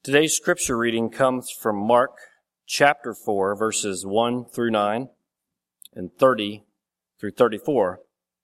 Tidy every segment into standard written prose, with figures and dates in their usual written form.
Today's scripture reading comes from Mark chapter 4, verses 1 through 9 and 30 through 34.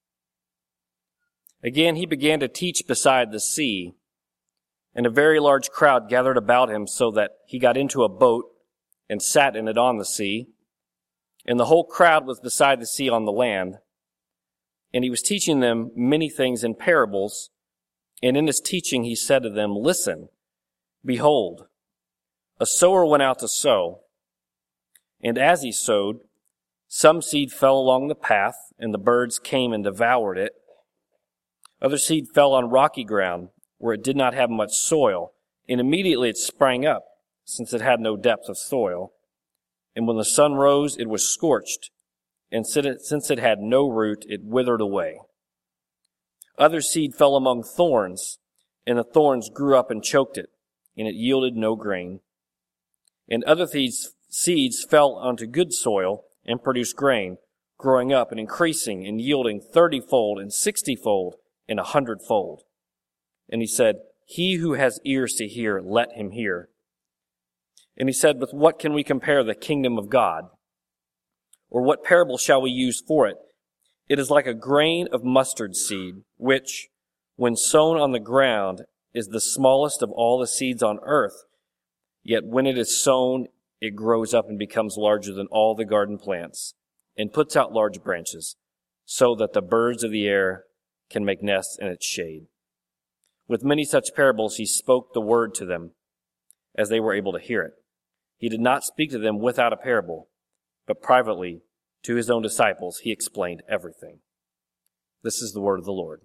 Again, he began to teach beside the sea, and a very large crowd gathered about him so that he got into a boat and sat in it on the sea. And the whole crowd was beside the sea on the land. And he was teaching them many things in parables. And in his teaching he said to them, "Listen, behold, a sower went out to sow. And as he sowed, some seed fell along the path, and the birds came and devoured it. Other seed fell on rocky ground, where it did not have much soil, and immediately it sprang up, since it had no depth of soil. And when the sun rose, it was scorched, and since it had no root, it withered away. Other seed fell among thorns, and the thorns grew up and choked it, and it yielded no grain. And other seeds fell onto good soil and produced grain, growing up and increasing and yielding 30-fold and 60-fold and 100-fold. And he said, "He who has ears to hear, let him hear." And he said, "With what can we compare the kingdom of God? Or what parable shall we use for it? It is like a grain of mustard seed, which, when sown on the ground, is the smallest of all the seeds on earth. Yet when it is sown, it grows up and becomes larger than all the garden plants, and puts out large branches, so that the birds of the air can make nests in its shade." With many such parables he spoke the word to them, as they were able to hear it. He did not speak to them without a parable, but privately to his own disciples he explained everything. This is the word of the Lord.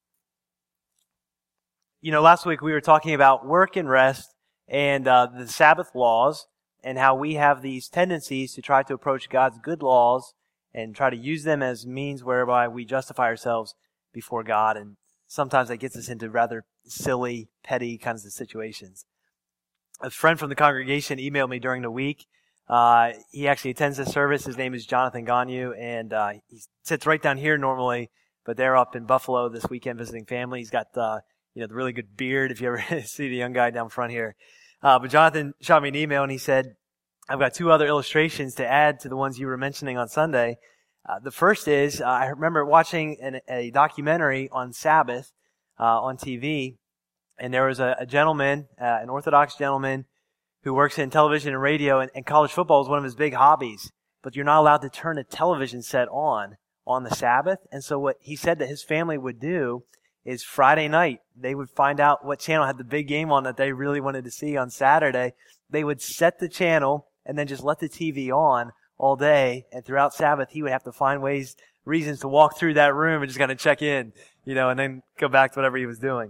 Last week we were talking about work and rest and the Sabbath laws and how we have these tendencies to try to approach God's good laws and try to use them as means whereby we justify ourselves before God. And sometimes that gets us into rather silly, petty kinds of situations. A friend from the congregation emailed me during the week. He actually attends this service. His name is Jonathan Ganyu, and he sits right down here normally, but they're up in Buffalo this weekend visiting family. He's got the really good beard, if you ever see the young guy down front here. But Jonathan shot me an email, and he said, "I've got two other illustrations to add to the ones you were mentioning on Sunday." The first is, I remember watching a documentary on Sabbath on TV, and there was a gentleman, an Orthodox gentleman, who works in television and radio, and college football is one of his big hobbies. But you're not allowed to turn a television set on the Sabbath. And so what he said that his family would do is Friday night, they would find out what channel had the big game on that they really wanted to see on Saturday. They would set the channel and then just let the TV on all day. And throughout Sabbath, he would have to find reasons to walk through that room and just kind of check in, and then go back to whatever he was doing.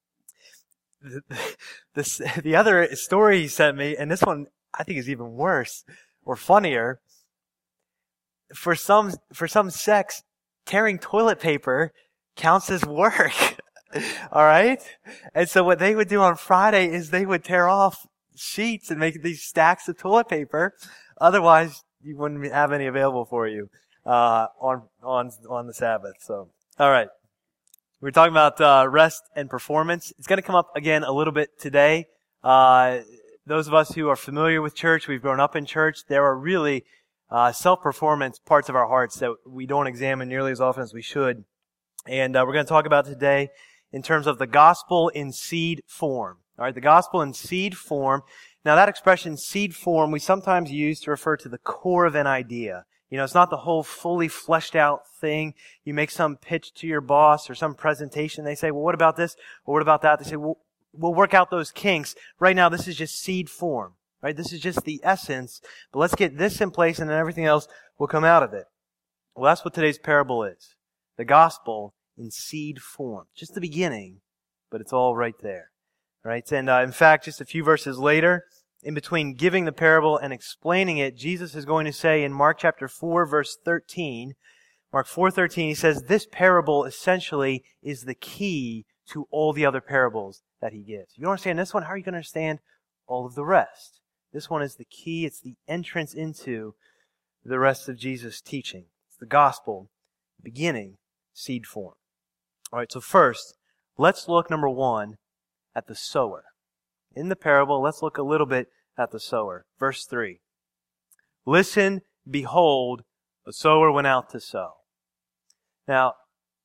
The other story he sent me, and this one I think is even worse or funnier. For some sects, tearing toilet paper counts as work. All right? And so what they would do on Friday is they would tear off sheets and make these stacks of toilet paper. Otherwise, you wouldn't have any available for you on the Sabbath. So, all right. We're talking about rest and performance. It's going to come up again a little bit today. Those of us who are familiar with church, we've grown up in church, there are really self-performance parts of our hearts that we don't examine nearly as often as we should. And we're going to talk about today in terms of the gospel in seed form. All right, the gospel in seed form. Now that expression, seed form, we sometimes use to refer to the core of an idea. It's not the whole fully fleshed out thing. You make some pitch to your boss or some presentation. They say, "Well, what about this? Or what about that?" They say, "Well, we'll work out those kinks. Right now, this is just seed form, right? This is just the essence. But let's get this in place and then everything else will come out of it." Well, that's what today's parable is. The gospel in seed form. Just the beginning, but it's all right there, right? And in fact, just a few verses later, in between giving the parable and explaining it, Jesus is going to say in Mark chapter 4, verse 13, Mark 4:13, he says, this parable essentially is the key to all the other parables that he gives. If you don't understand this one, how are you going to understand all of the rest? This one is the key. It's the entrance into the rest of Jesus' teaching. It's the gospel, beginning, seed form. All right, so first, let's look, number one, at the sower. In the parable, let's look a little bit at the sower. Verse 3. Listen, behold, a sower went out to sow. Now,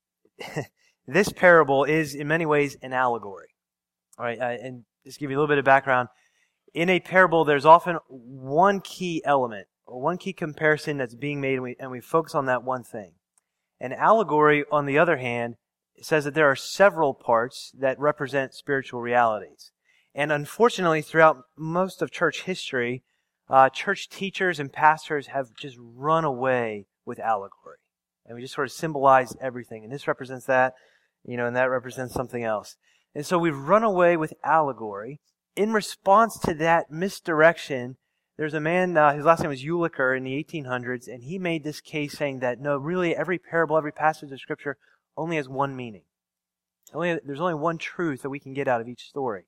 this parable is in many ways an allegory. All right, and just give you a little bit of background. In a parable, there's often one key element, or one key comparison that's being made, and we focus on that one thing. An allegory, on the other hand, says that there are several parts that represent spiritual realities. And unfortunately, throughout most of church history, church teachers and pastors have just run away with allegory. And we just sort of symbolize everything. And this represents that, and that represents something else. And so we've run away with allegory. In response to that misdirection, there's a man, his last name was Ulicker in the 1800s, and he made this case saying that, no, really every parable, every passage of Scripture only has one meaning. There's only one truth that we can get out of each story.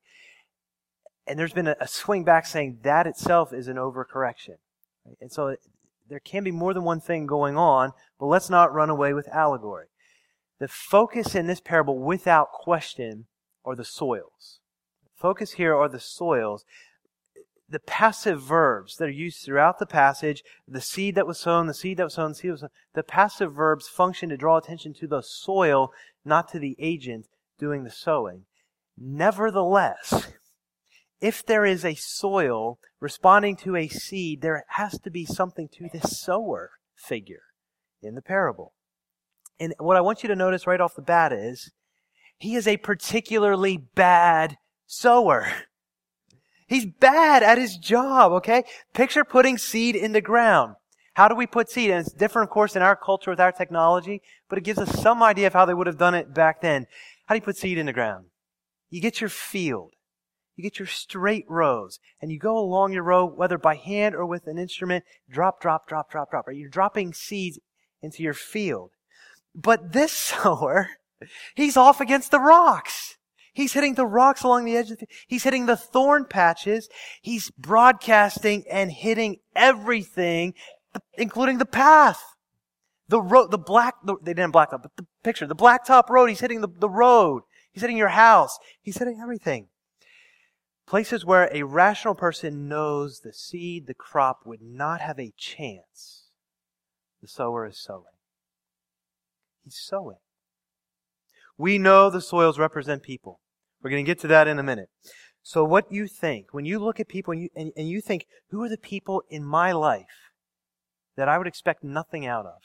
And there's been a swing back saying that itself is an overcorrection. Right? And so there can be more than one thing going on, but let's not run away with allegory. The focus in this parable, without question, are the soils. The focus here are the soils. The passive verbs that are used throughout the passage, the seed that was sown, the seed that was sown, the seed that was sown, the passive verbs function to draw attention to the soil, not to the agent doing the sowing. Nevertheless, if there is a soil responding to a seed, there has to be something to this sower figure in the parable. And what I want you to notice right off the bat is, he is a particularly bad sower. He's bad at his job, okay? Picture putting seed in the ground. How do we put seed? And it's different, of course, in our culture with our technology, but it gives us some idea of how they would have done it back then. How do you put seed in the ground? You get your field. You get your straight rows, and you go along your row, whether by hand or with an instrument, drop, drop, drop, drop, drop. Right? You're dropping seeds into your field. But this sower, he's off against the rocks. He's hitting the rocks along the edge of the field. He's hitting the thorn patches. He's broadcasting and hitting everything, including the path. The road, they didn't blacktop, but the picture, the blacktop road, he's hitting the road. He's hitting your house. He's hitting everything. Places where a rational person knows the seed, the crop would not have a chance. The sower is sowing. He's sowing. We know the soils represent people. We're going to get to that in a minute. So what you think, when you look at people and you think, who are the people in my life that I would expect nothing out of?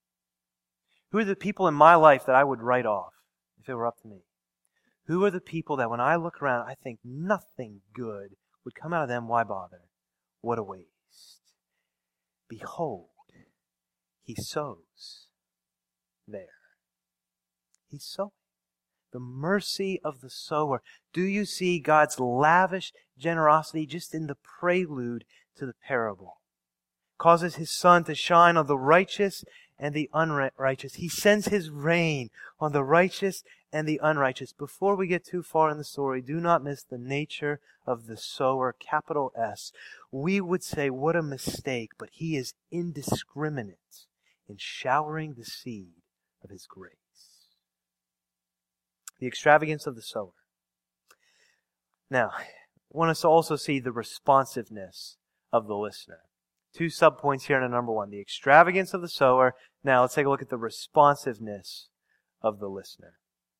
Who are the people in my life that I would write off if it were up to me? Who are the people that when I look around, I think nothing good would come out of them? Why bother? What a waste. Behold, he sows there. He's sowing. The mercy of the sower. Do you see God's lavish generosity just in the prelude to the parable? Causes his sun to shine on the righteous and the unrighteous. He sends his rain on the righteous and the unrighteous. Before we get too far in the story, do not miss the nature of the sower, capital S. We would say, what a mistake, but he is indiscriminate in showering the seed of his grace. The extravagance of the sower. Now, I want us to also see the responsiveness of the listener. 2 subpoints here in number 1. The extravagance of the sower. Now, let's take a look at the responsiveness of the listener.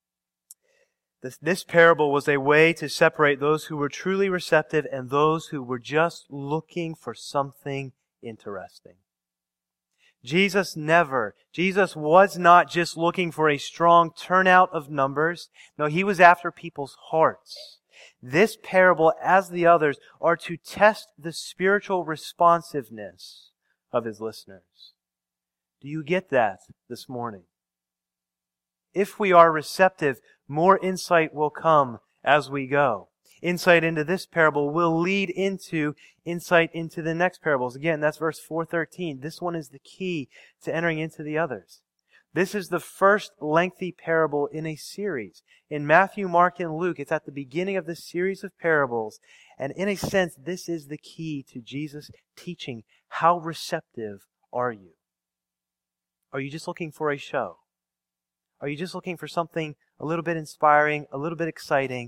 This parable was a way to separate those who were truly receptive and those who were just looking for something interesting. Jesus was not just looking for a strong turnout of numbers. No, he was after people's hearts. This parable, as the others, are to test the spiritual responsiveness of his listeners. Do you get that this morning? If we are receptive, more insight will come as we go. Insight into this parable will lead into insight into the next parables. Again, that's verse 4:13. This one is the key to entering into the others. This is the first lengthy parable in a series. In Matthew, Mark, and Luke, it's at the beginning of this series of parables. And in a sense, this is the key to Jesus' teaching. How receptive are you? Are you just looking for a show? Are you just looking for something a little bit inspiring, a little bit exciting?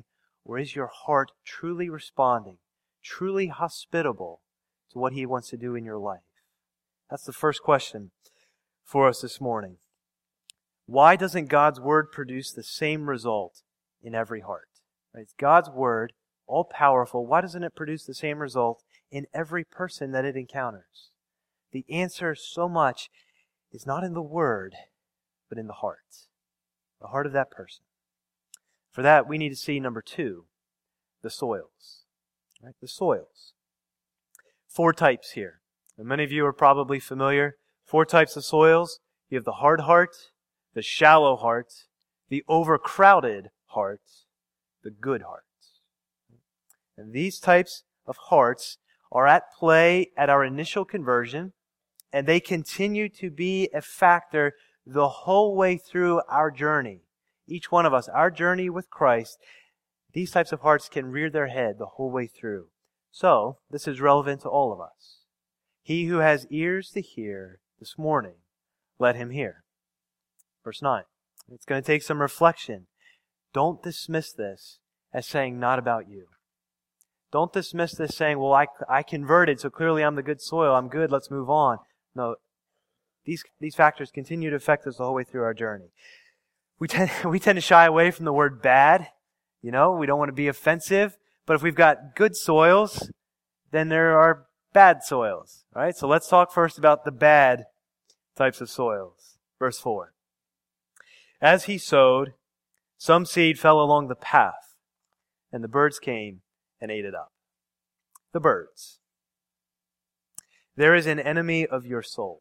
Or is your heart truly responding, truly hospitable to what He wants to do in your life? That's the first question for us this morning. Why doesn't God's Word produce the same result in every heart? Right? It's God's Word, all powerful. Why doesn't it produce the same result in every person that it encounters? The answer so much is not in the Word, but in the heart of that person. For that, we need to see number 2, the soils. Right? The soils. 4 types here. And many of you are probably familiar. 4 types of soils. You have the hard heart, the shallow heart, the overcrowded heart, the good heart. And these types of hearts are at play at our initial conversion, and they continue to be a factor the whole way through our journey. Each one of us, our journey with Christ, these types of hearts can rear their head the whole way through. So, this is relevant to all of us. He who has ears to hear this morning, let him hear. Verse 9. It's going to take some reflection. Don't dismiss this as saying not about you. Don't dismiss this saying, well, I converted, so clearly I'm the good soil. I'm good, let's move on. No, these factors continue to affect us the whole way through our journey. We tend to shy away from the word bad. We don't want to be offensive. But if we've got good soils, then there are bad soils. Right? So let's talk first about the bad types of soils. Verse 4. As he sowed, some seed fell along the path, and the birds came and ate it up. The birds. There is an enemy of your soul.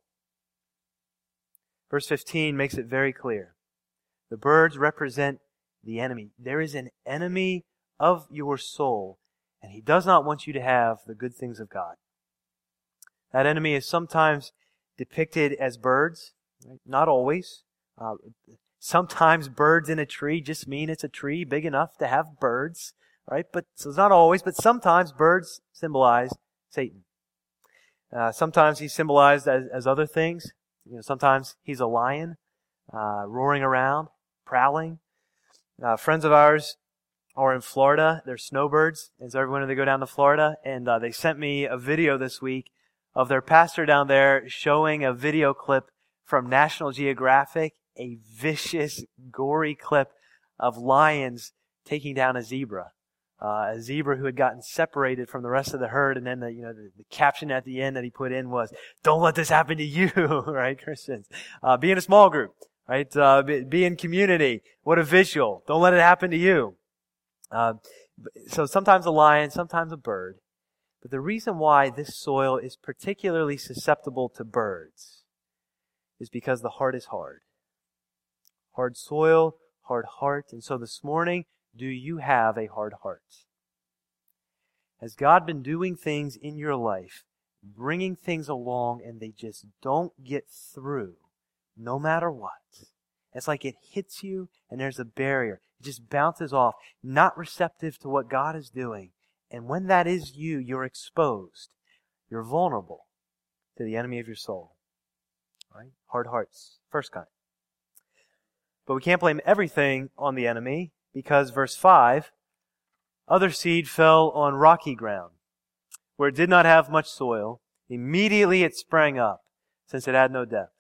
Verse 15 makes it very clear. The birds represent the enemy. There is an enemy of your soul, and he does not want you to have the good things of God. That enemy is sometimes depicted as birds, right? Not always. Sometimes birds in a tree just mean it's a tree big enough to have birds, right? But so it's not always, but sometimes birds symbolize Satan. Sometimes he's symbolized as other things. Sometimes he's a lion, roaring around, prowling. Friends of ours are in Florida. They're snowbirds. And so every winter they go down to Florida. And they sent me a video this week of their pastor down there showing a video clip from National Geographic, a vicious, gory clip of lions taking down a zebra who had gotten separated from the rest of the herd. And then the caption at the end that he put in was, "Don't let this happen to you," right, Christians? Be in a small group, right? Be in community. What a visual. Don't let it happen to you. So sometimes a lion, sometimes a bird. But the reason why this soil is particularly susceptible to birds is because the heart is hard. Hard soil, hard heart. And so this morning, do you have a hard heart? Has God been doing things in your life, bringing things along, and they just don't get through, no matter what? It's like it hits you and there's a barrier. It just bounces off, not receptive to what God is doing. And when that is you, you're exposed. You're vulnerable to the enemy of your soul. Right? Hard hearts. First kind. But we can't blame everything on the enemy because verse 5, other seed fell on rocky ground where it did not have much soil. Immediately it sprang up since it had no depth.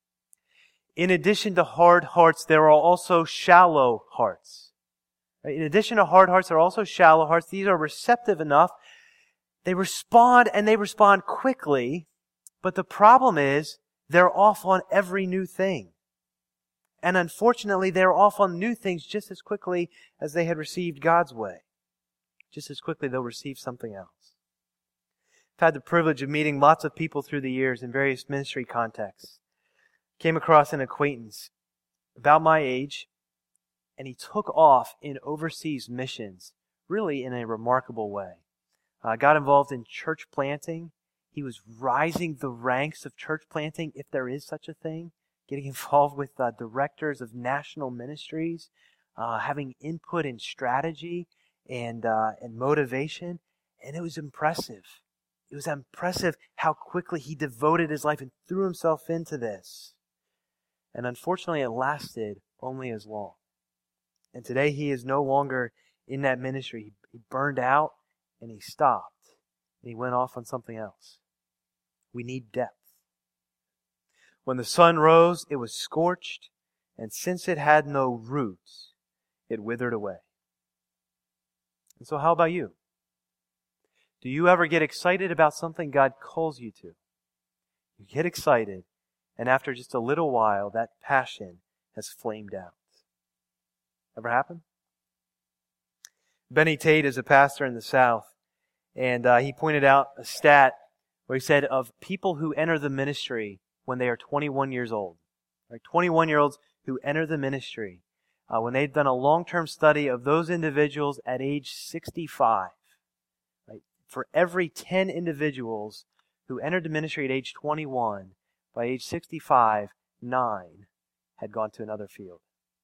In addition to hard hearts, there are also shallow hearts. In addition to hard hearts, there are also shallow hearts. These are receptive enough. They respond and they respond quickly. But the problem is they're off on every new thing. And unfortunately, they're off on new things just as quickly as they had received God's way. Just as quickly they'll receive something else. I've had the privilege of meeting lots of people through the years in various ministry contexts. Came across an acquaintance about my age, and he took off in overseas missions, really in a remarkable way. Got involved in church planting. He was rising the ranks of church planting, if there is such a thing. Getting involved with directors of national ministries, having input in strategy and motivation. And it was impressive. It was impressive how quickly he devoted his life and threw himself into this. And unfortunately, it lasted only as long. And today he is no longer in that ministry. He burned out and he stopped. And he went off on something else. We need depth. When the sun rose, it was scorched, and since it had no roots, it withered away. And so how about you? Do you ever get excited about something God calls you to? You get excited, and after just a little while, that passion has flamed out. Ever happen? Benny Tate is a pastor in the South, and he pointed out a stat where he said of people who enter the ministry when they are 21 years old, right? 21-year-olds who enter the ministry, when they've done a long-term study of those individuals at age 65, right? For every 10 individuals who entered the ministry at age 21, by age 65, 9 had gone to another field.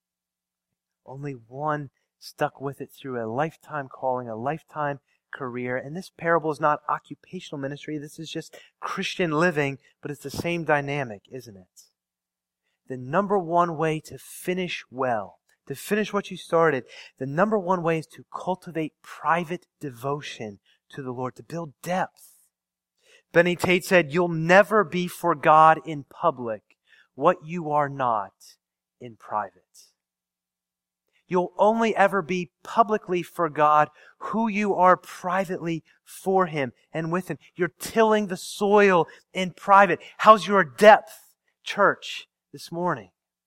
Only one stuck with it through a lifetime calling, a lifetime career. And this parable is not occupational ministry. This is just Christian living, but it's the same dynamic, isn't it? The number one way to finish well, to finish what you started, the number one way is to cultivate private devotion to the Lord, to build depth. Benny Tate said, "You'll never be for God in public what you are not in private." You'll only ever be publicly for God who you are privately for Him and with Him. You're tilling the soil in private. How's your depth, church, this morning?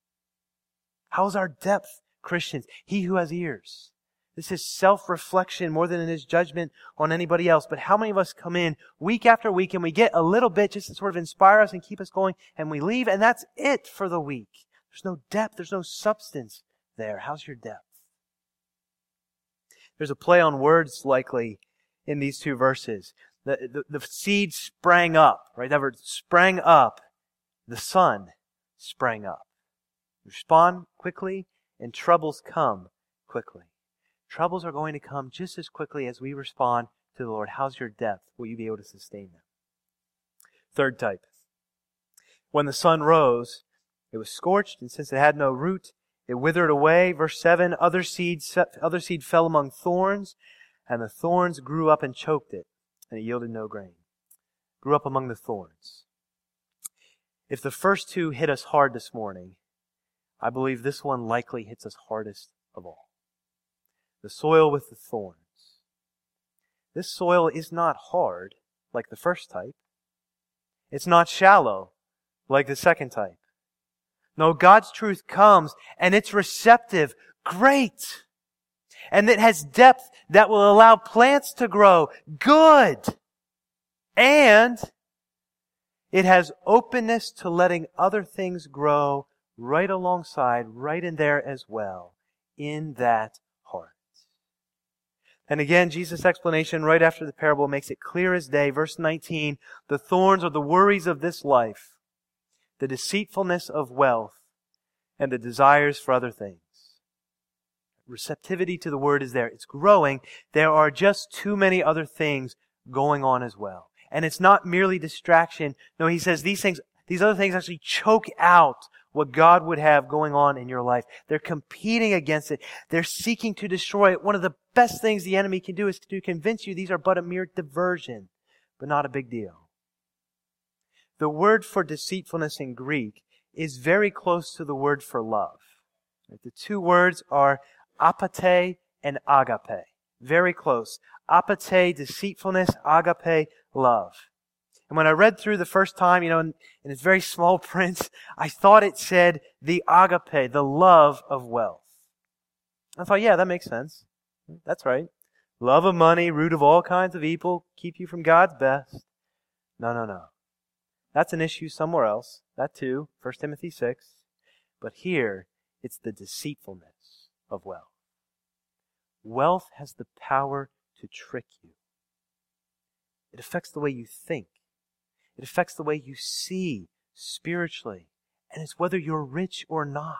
How's our depth, Christians? He who has ears. This is self-reflection more than it is judgment on anybody else. But how many of us come in week after week and we get a little bit just to sort of inspire us and keep us going, and we leave and that's it for the week? There's no depth. There's no substance there. How's your depth? There's a play on words likely in these two verses. The seed sprang up, right? That word sprang up. The sun sprang up. Respond quickly and troubles come quickly. Troubles are going to come just as quickly as we respond to the Lord. How's your depth? Will you be able to sustain them? Third type. When the sun rose, it was scorched, and since it had no root, it withered away. Verse 7, other seed fell among thorns, and the thorns grew up and choked it, and it yielded no grain. Grew up among the thorns. If the first two hit us hard this morning, I believe this one likely hits us hardest of all. The soil with the thorns. This soil is not hard like the first type. It's not shallow like the second type. No, God's truth comes and it's receptive. Great. And it has depth that will allow plants to grow. Good. And it has openness to letting other things grow right alongside, right in there as well, in that heart. And again, Jesus' explanation right after the parable makes it clear as day. Verse 19, the thorns are the worries of this life, the deceitfulness of wealth, and the desires for other things. Receptivity to the word is there. It's growing. There are just too many other things going on as well. And it's not merely distraction. No, he says these other things actually choke out what God would have going on in your life. They're competing against it. They're seeking to destroy it. One of the best things the enemy can do is to convince you these are but a mere diversion, but not a big deal. The word for deceitfulness in Greek is very close to the word for love. The two words are apate and agape. Very close. Apate, deceitfulness, agape, love. And when I read through the first time, in its very small print, I thought it said the agape, the love of wealth. I thought, yeah, that makes sense. That's right. Love of money, root of all kinds of evil, keep you from God's best. No. That's an issue somewhere else. That too, 1 Timothy 6. But here, it's the deceitfulness of wealth. Wealth has the power to trick you. It affects the way you think. It affects the way you see spiritually. And it's whether you're rich or not.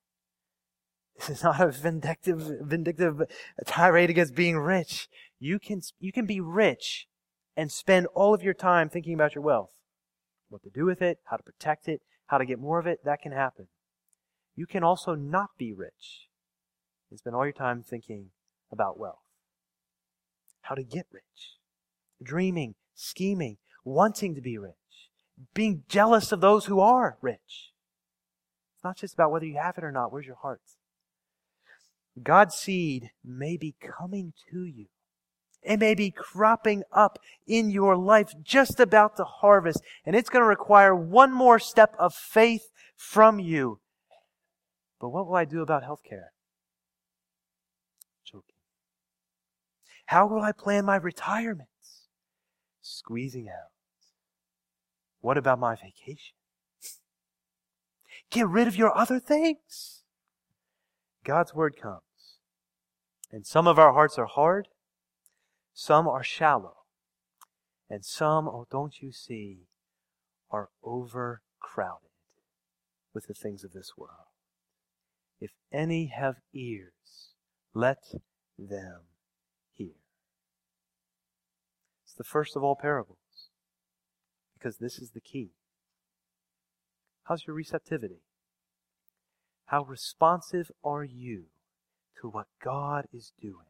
This is not a vindictive tirade against being rich. You can be rich and spend all of your time thinking about your wealth. What to do with it, how to protect it, how to get more of it, that can happen. You can also not be rich and spend all your time thinking about wealth. How to get rich. Dreaming, scheming, wanting to be rich. Being jealous of those who are rich. It's not just about whether you have it or not. Where's your heart? God's seed may be coming to you. It may be cropping up in your life, just about to harvest. And it's going to require one more step of faith from you. But what will I do about healthcare? Joking. How will I plan my retirement? Squeezing out. What about my vacation? Get rid of your other things. God's word comes. And some of our hearts are hard. Some are shallow. And some, oh, don't you see, are overcrowded with the things of this world. If any have ears, let them hear. It's the first of all parables, because this is the key. How's your receptivity? How responsive are you to what God is doing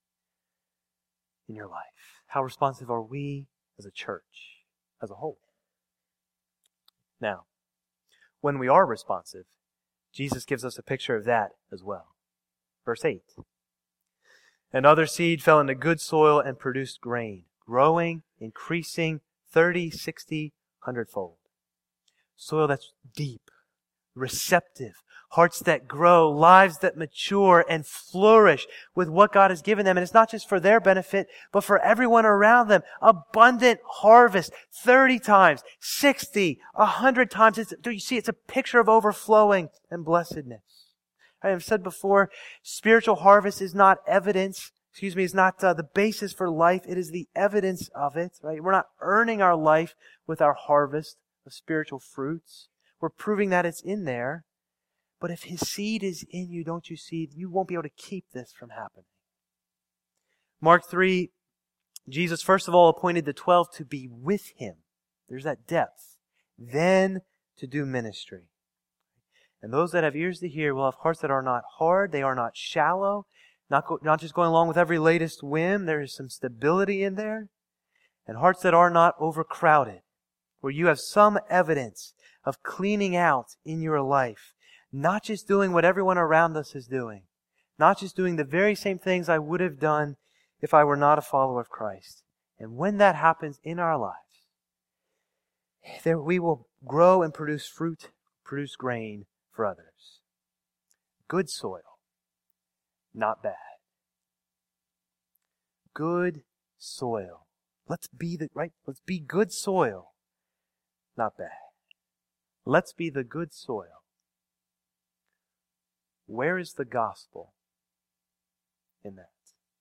in your life? How responsive are we as a church, as a whole? Now, when we are responsive, Jesus gives us a picture of that as well. Verse 8. And other seed fell into good soil and produced grain, growing, increasing 30, 60, 100-fold. Soil that's deep, receptive, hearts that grow, lives that mature and flourish with what God has given them. And it's not just for their benefit, but for everyone around them. Abundant harvest, 30 times, 60, 100 times. Do you see? It's a picture of overflowing and blessedness. I have said before, spiritual harvest is not evidence. Is not the basis for life. It is the evidence of it, right? We're not earning our life with our harvest of spiritual fruits. We're proving that it's in there. But if His seed is in you, don't you see, you won't be able to keep this from happening. Mark 3, Jesus first of all appointed the 12 to be with Him. There's that depth. Then to do ministry. And those that have ears to hear will have hearts that are not hard, they are not shallow, not just going along with every latest whim. There is some stability in there. And hearts that are not overcrowded, where you have some evidence of cleaning out in your life. Not just doing what everyone around us is doing. Not just doing the very same things I would have done if I were not a follower of Christ. And when that happens in our lives, there we will grow and produce fruit, produce grain for others. Good soil. Not bad. Good soil. Let's be good soil. Not bad. Let's be the good soil. Where is the gospel in that?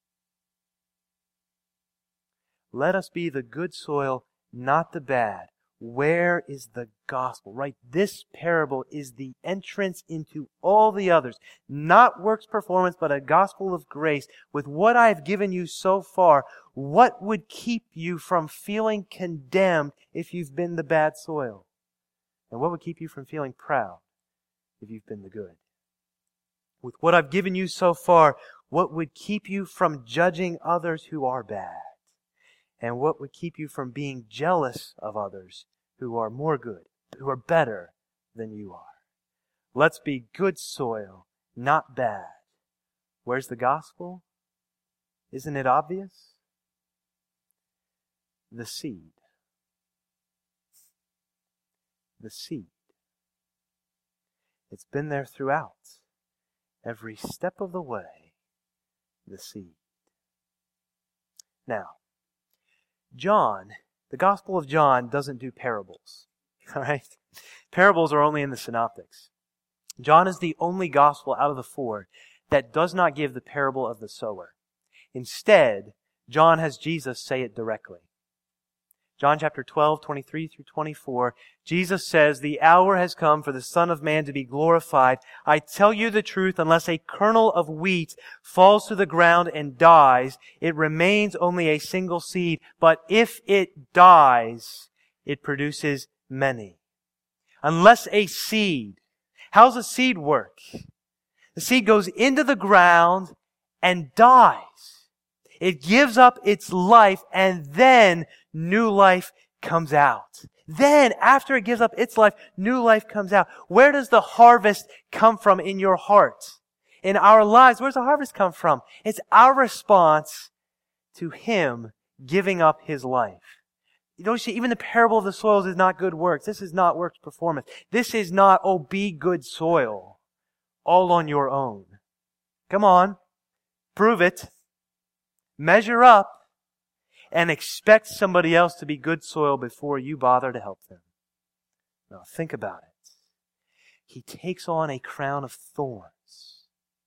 Let us be the good soil, not the bad. Where is the gospel? Right? This parable is the entrance into all the others. Not works performance, but a gospel of grace. With what I have given you so far, what would keep you from feeling condemned if you've been the bad soil? And what would keep you from feeling proud if you've been the good? With what I've given you so far, what would keep you from judging others who are bad? And what would keep you from being jealous of others who are more good, who are better than you are? Let's be good soil, not bad. Where's the gospel? Isn't it obvious? The seed. The seed. It's been there throughout. Every step of the way, the seed. Now, John, the Gospel of John doesn't do parables. All right? Parables are only in the synoptics. John is the only gospel out of the four that does not give the parable of the sower. Instead, John has Jesus say it directly. John chapter 12, 23 through 24, Jesus says, "The hour has come for the Son of Man to be glorified. I tell you the truth, unless a kernel of wheat falls to the ground and dies, it remains only a single seed. But if it dies, it produces many." Unless a seed. How's a seed work? The seed goes into the ground and dies. It gives up its life, and then new life comes out. Then, after it gives up its life, new life comes out. Where does the harvest come from in your heart? In our lives, where does the harvest come from? It's our response to Him giving up His life. You don't see, even the parable of the soils is not good works. This is not works performance. This is not, oh, be good soil, all on your own. Come on, prove it. Measure up. And expect somebody else to be good soil before you bother to help them. Now think about it. He takes on a crown of thorns.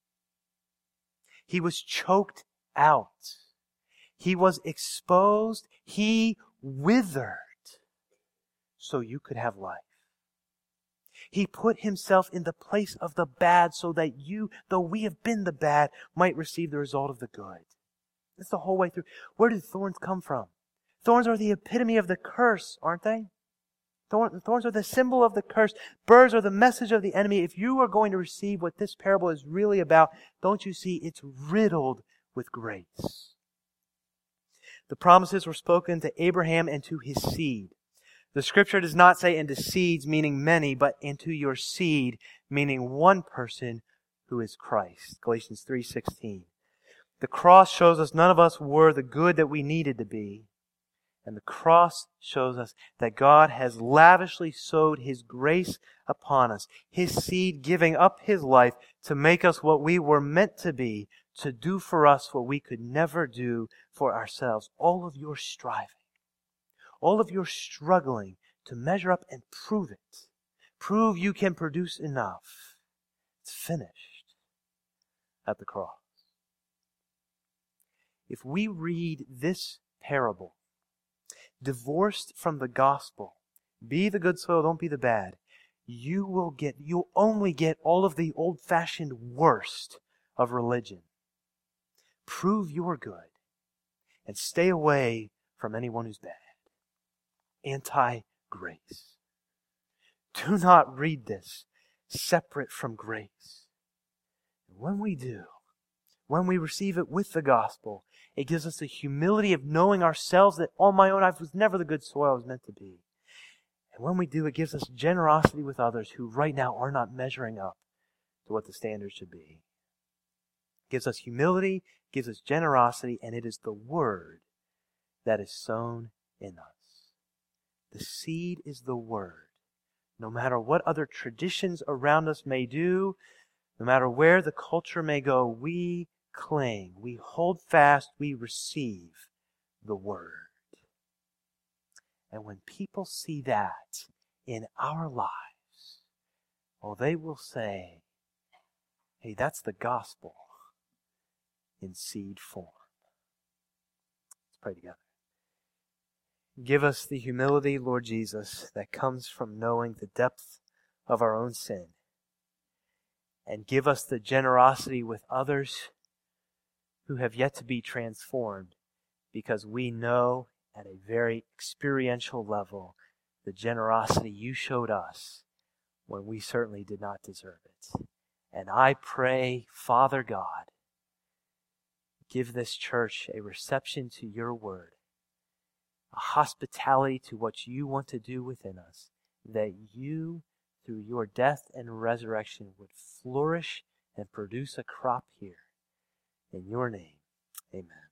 He was choked out. He was exposed. He withered so you could have life. He put Himself in the place of the bad so that you, though we have been the bad, might receive the result of the good. That's the whole way through. Where do thorns come from? Thorns are the epitome of the curse, aren't they? Thorns are the symbol of the curse. Burrs are the message of the enemy. If you are going to receive what this parable is really about, don't you see it's riddled with grace. The promises were spoken to Abraham and to his seed. The Scripture does not say into seeds, meaning many, but into your seed, meaning one person who is Christ. Galatians 3:16. The cross shows us none of us were the good that we needed to be. And the cross shows us that God has lavishly sowed His grace upon us. His seed giving up His life to make us what we were meant to be, to do for us what we could never do for ourselves. All of your striving, all of your struggling to measure up and prove it. Prove you can produce enough. It's finished at the cross. If we read this parable divorced from the gospel, be the good soil, don't be the bad, you'll only get all of the old-fashioned worst of religion. Prove you're good and stay away from anyone who's bad. Anti-grace. Do not read this separate from grace. When we do, when we receive it with the gospel, it gives us the humility of knowing ourselves that on my own I was never the good soil I was meant to be. And when we do, it gives us generosity with others who right now are not measuring up to what the standard should be. It gives us humility, gives us generosity, and it is the Word that is sown in us. The seed is the Word. No matter what other traditions around us may do, no matter where the culture may go, we cling, we hold fast, we receive the Word. And when people see that in our lives, well, they will say, hey, that's the gospel in seed form. Let's pray together. Give us the humility, Lord Jesus, that comes from knowing the depth of our own sin. And give us the generosity with others who have yet to be transformed, because we know at a very experiential level the generosity you showed us when we certainly did not deserve it. And I pray, Father God, give this church a reception to your word, a hospitality to what you want to do within us, that you, through your death and resurrection, would flourish and produce a crop here. In your name, amen.